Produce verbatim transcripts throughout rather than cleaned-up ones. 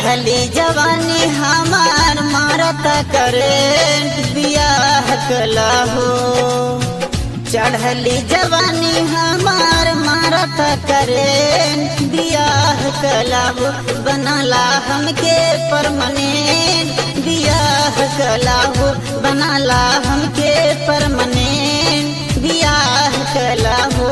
चढ़ली जवानी हमार मारता करेंट बियाह कला हो। चढ़ली जवानी हमार मारता करेंट बियाह कला हो। बनाला हमके परमानेंट बियाह कला हो। बनाला हमके परमानेंट बियाह कला हो।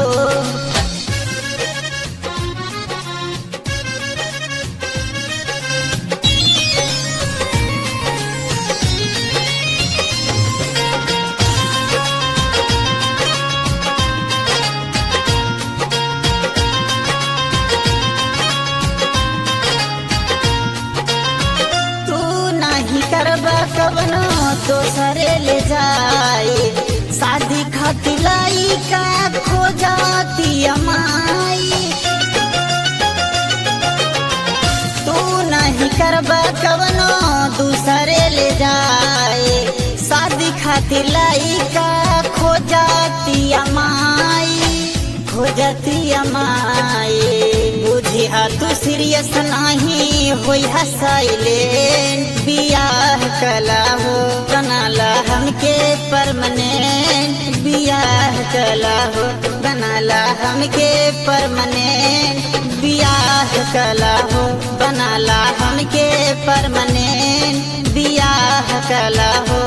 करबा कवनो दोसरे ले जाए शादी खातिर लइका खोजती अमाई। तू नहीं करबा कवनो दूसरे ले जाए शादी खातिर लइका खोजती अमाई खोजती अमाई। बुझिया तू सीरियस नहीं होई साइलेंट बियाह कला हो। बनाला हमके परमानेंट बियाह कला हो। बनाला हमके परमानेंट बियाह कला हो। बनाला हमके परमानेंट बियाह कला हो।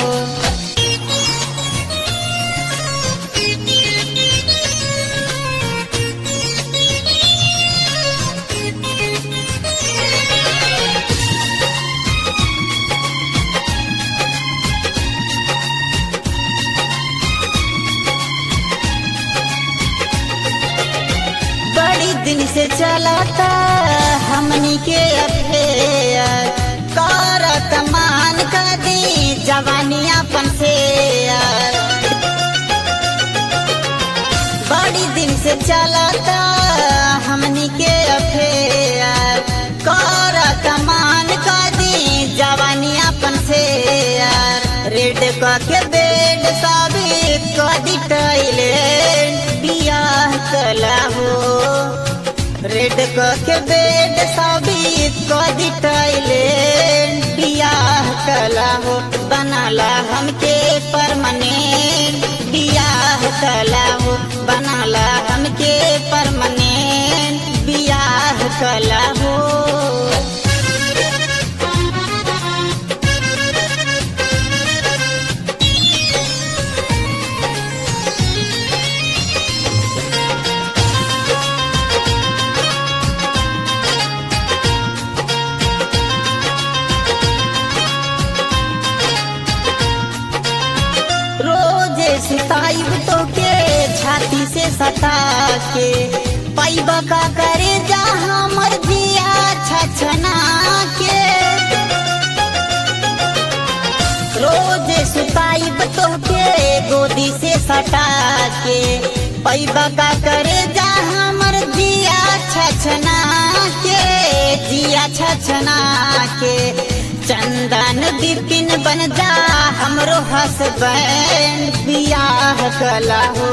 बड़ी दिन से चलाता हमनी के अफेयर करत मान कर दी जवानी अपन से। बड़ी दिन से चलाता हमनी के अफेयर करत मान कर दी जवानी अपन से। रेड के बेड साबित कर दी टॉयलेट बियाह कला हो। रेड के बेड साबित कर दी टॉयलेट बियाह कला हो। बनाला हमके परमानेंट बियाह कला हो। बनाला हमके परमानेंट बियाह कला हो। सिताइब तो के छाती से सता के पैबा का करे जहाँ मर्जिया छछना के। रोज सुताइब तो के गोदी से सटा के पैबा का करे जहाँ मर्जिया छछना के जिया छछना के। चंदन बिपिन बन जा हमरो हसबैंड बियाह कला हो।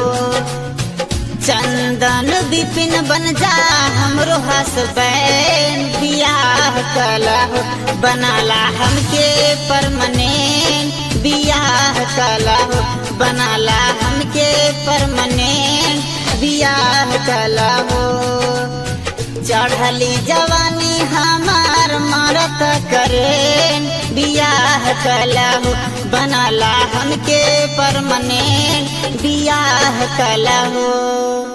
चंदन बिपिन बन जा हमरो हसबैंड बियाह कला हो। बनाला हमके परमानेंट बियाह कला हो। बनाला हमके परमानेंट बियाह कला हो। चढ़ली जवानी हमार मारत करेंट बियाह कला हो। बनाला हमके परमानेंट बियाह कला हो।